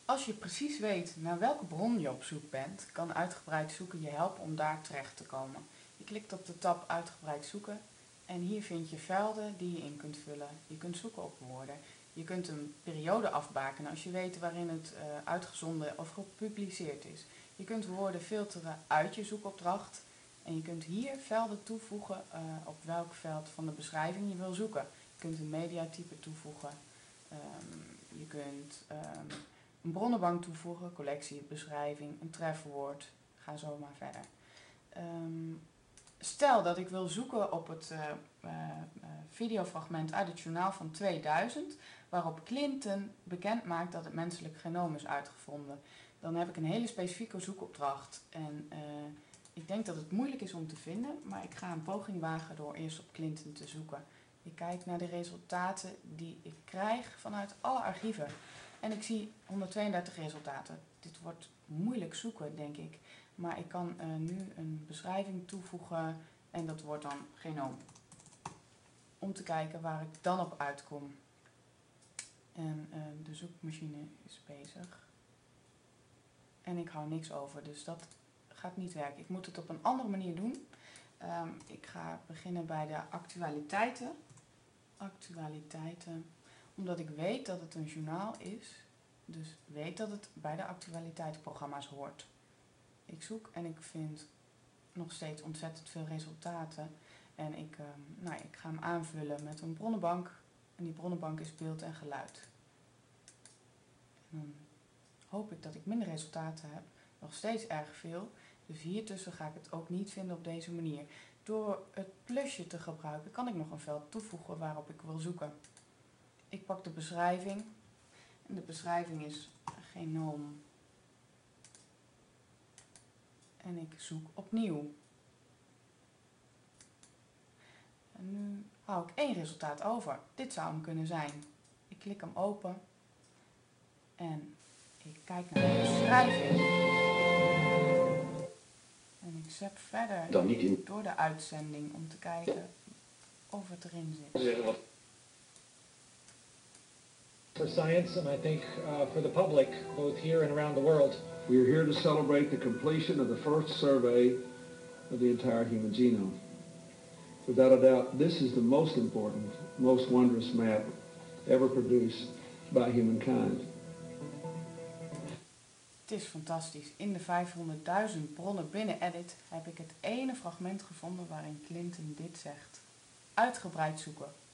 Als je precies weet naar welke bron je op zoek bent, kan uitgebreid zoeken je helpen om daar terecht te komen. Je klikt op de tab uitgebreid zoeken en hier vind je velden die je in kunt vullen. Je kunt zoeken op woorden. Je kunt een periode afbakenen als je weet waarin het uitgezonden of gepubliceerd is. Je kunt woorden filteren uit je zoekopdracht en je kunt hier velden toevoegen op welk veld van de beschrijving je wil zoeken. Je kunt een mediatype toevoegen. Je kunt een bronnenbank toevoegen, collectie, beschrijving, een trefwoord. Ga zo maar verder. Stel dat ik wil zoeken op het videofragment uit het journaal van 2000, waarop Clinton bekend maakt dat het menselijk genoom is uitgevonden. Dan heb ik een hele specifieke zoekopdracht. En ik denk dat het moeilijk is om te vinden, maar ik ga een poging wagen door eerst op Clinton te zoeken. Ik kijk naar de resultaten die ik krijg vanuit alle archieven. En ik zie 132 resultaten. Dit wordt moeilijk zoeken, denk ik. Maar ik kan nu een beschrijving toevoegen en dat wordt dan genoom. Om te kijken waar ik dan op uitkom. En de zoekmachine is bezig. En ik hou niks over, dus dat gaat niet werken. Ik moet het op een andere manier doen. Ik ga beginnen bij de actualiteiten. Actualiteiten. Omdat ik weet dat het een journaal is. Dus weet dat het bij de actualiteitsprogramma's hoort. Ik zoek en ik vind nog steeds ontzettend veel resultaten. En ik ga hem aanvullen met een bronnenbank. En die bronnenbank is beeld en geluid. En dan hoop ik dat ik minder resultaten heb. Nog steeds erg veel. Dus hiertussen ga ik het ook niet vinden op deze manier. Door het plusje te gebruiken kan ik nog een veld toevoegen waarop ik wil zoeken. Ik pak de beschrijving. En de beschrijving is genoom. En ik zoek opnieuw. En nu hou ik 1 resultaat over. Dit zou hem kunnen zijn. Ik klik hem open. En ik kijk naar de beschrijving. En ik zap verder door de uitzending om te kijken of het erin zit. For science and I think for the public, both here and around the world. We are here to celebrate the completion of the first survey of the entire human genome. Without a doubt, this is the most important, most wondrous map ever produced by humankind. Het is fantastisch. In de 500.000 bronnen binnen Edit heb ik het ene fragment gevonden waarin Clinton dit zegt. Uitgebreid zoeken.